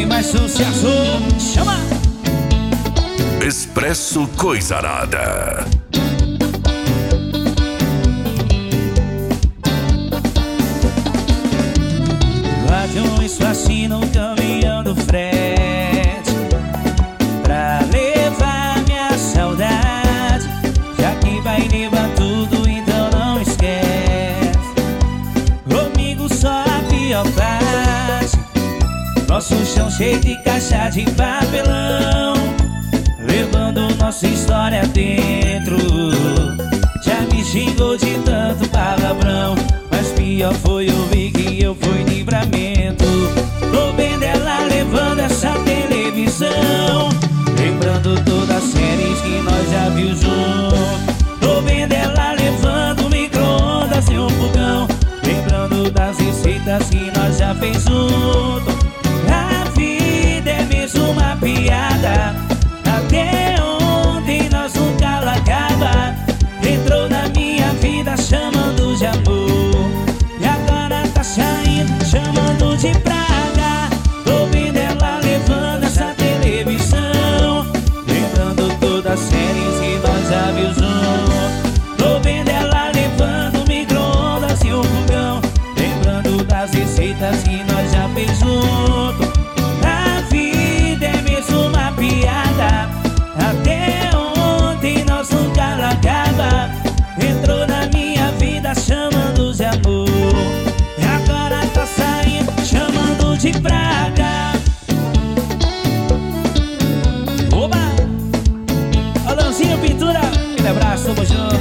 Tem mais sucesso, chama! Expresso Coisarada. Bate um espacinho no caminhão do frete pra levar minha saudade, já que vai levar tudo, então não esquece. Comigo só a pior parte, nosso chão cheio de caixa de papelão, levando nossa história dentro. Já me xingou de tanto palavrão, mas pior foi ouvir que eu fui livramento. Tô vendo ela levando essa televisão, lembrando todas as séries que nós já viu junto. Tô vendo ela levando micro-ondas e um fogão, lembrando das receitas que nós já fez junto. A vida é mesmo uma piada, até ontem nós nunca largava. Entrou na minha vida chamando de amor, e agora tá saindo chamando de praga. Tô vendo ela levando essa televisão, lembrando todas as séries que nós já viu junto. Tô vendo ela levando micro-ondas e um fogão, lembrando das receitas que nós já fez junto. A vida é mesmo uma piada, até ontem nós nunca largava. Entrou na minha vida chamando de amor, e agora tá saindo chamando de praga. Oba! Alanzinho Pintura, aquele abraço, tamo junto.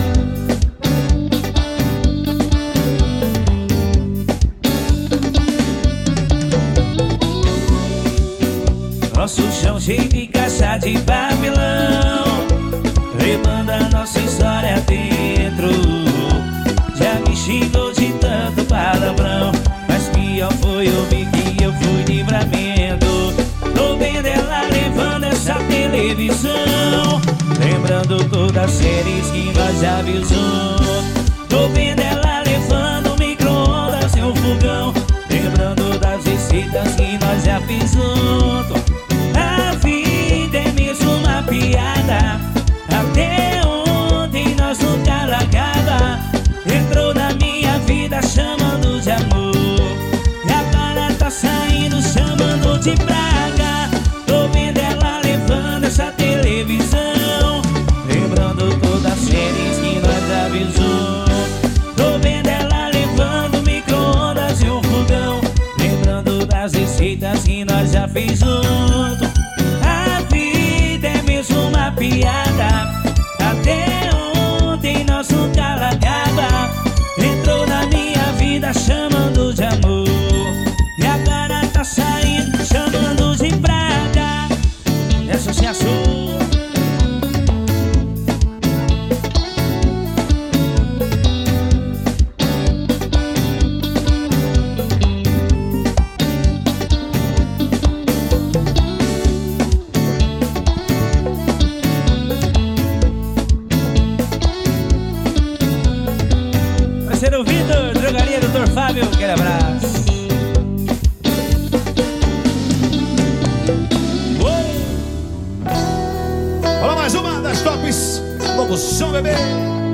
Nosso chão cheio de caixa de papelão, levando a nossa história dentro. Já me xingou de tanto palavrão, mas pior foi ouvir que eu fui livramento. Tô vendo ela levando essa televisão, lembrando todas as séries que nós já viu junto. Tô vendo ela levando micro-ondas e um fogão, lembrando das receitas que nós já fiz junto. A vida é mesmo uma piada, até ontem nós nunca largava. Entrou na minha vida chamando de amor, e agora tá saindo chamando de praga. Tô vendo ela levando essa televisão, lembrando todas as séries que nós já viu junto. Tô vendo ela levando micro-ondas e um fogão, lembrando das receitas que nós já fez junto. A vida é mesmo uma piada, até ontem nós nunca largava. Entrou na minha vida chamando de amor, e agora tá saindo chamando de praga. É sucesso. Parceiro Vitor, drogaria Dr. Fábio, aquele abraço. Olha mais uma das tops. Novo som, bebê.